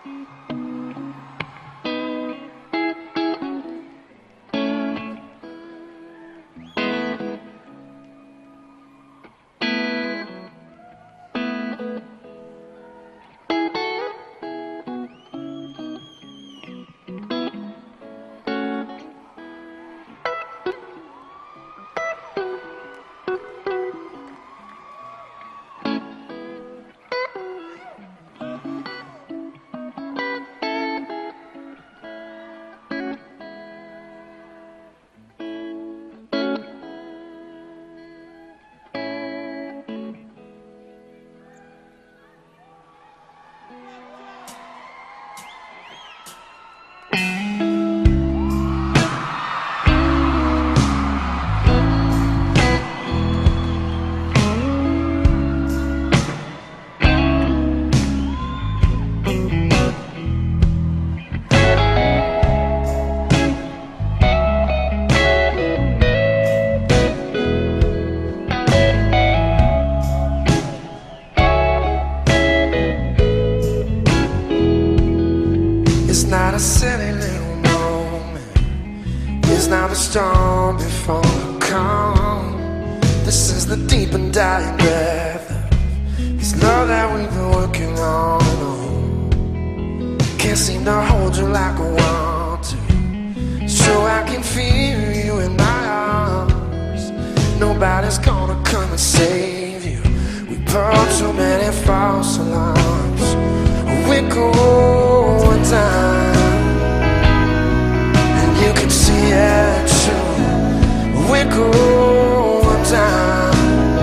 It's not a silly little moment. It's not a storm before the calm. This is the deep and dying breath of this love that we've been working on. Can't seem to hold you like I want to, so I can feel you in my arms. Nobody's gonna come and save you. We brought too many false alarms. We're going down, and you can see it too. We're going down,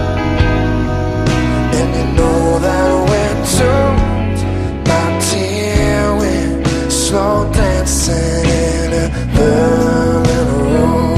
and you know that we're doomed. My dear, we're slow dancing in a burning room.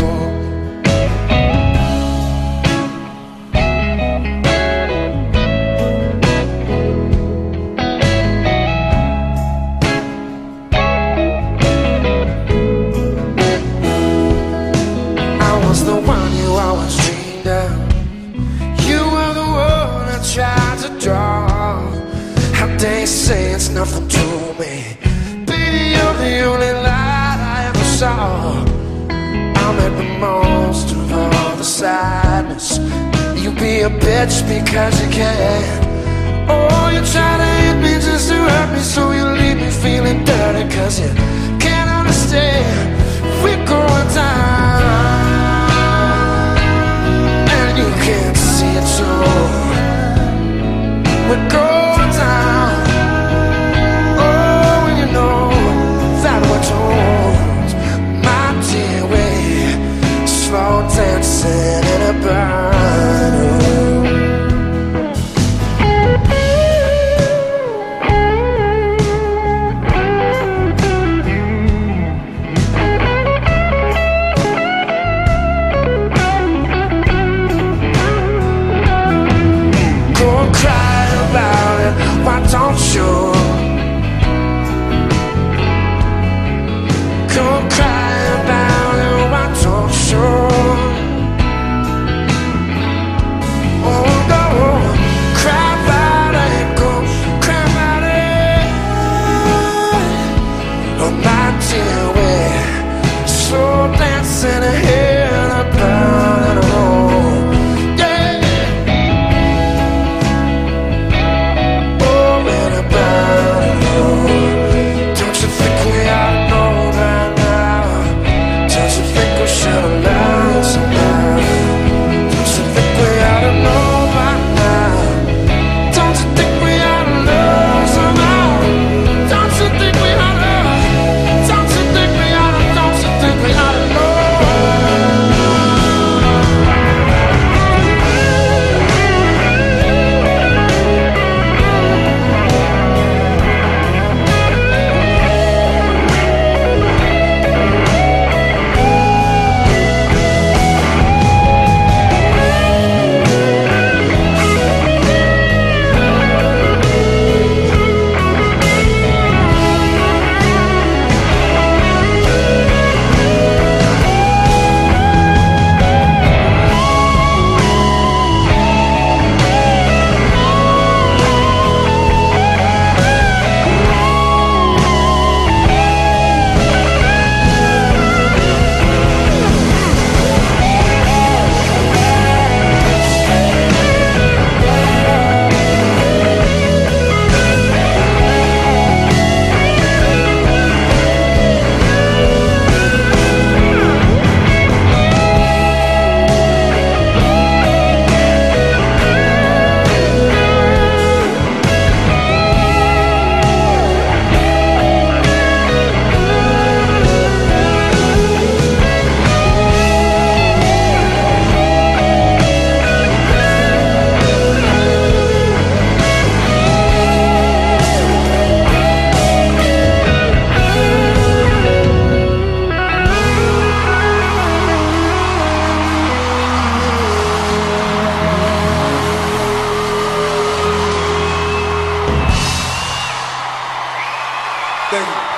They say it's nothing to me. Baby, you're the only light I ever saw. I make the most of all the sadness. You be a bitch because you can. Oh, you try to hit me just to hurt me, so you leave me feeling dirty, cause you can't understand. We're going down, and you can't see it too. We're going down. Dancing in a burning room. Thank you.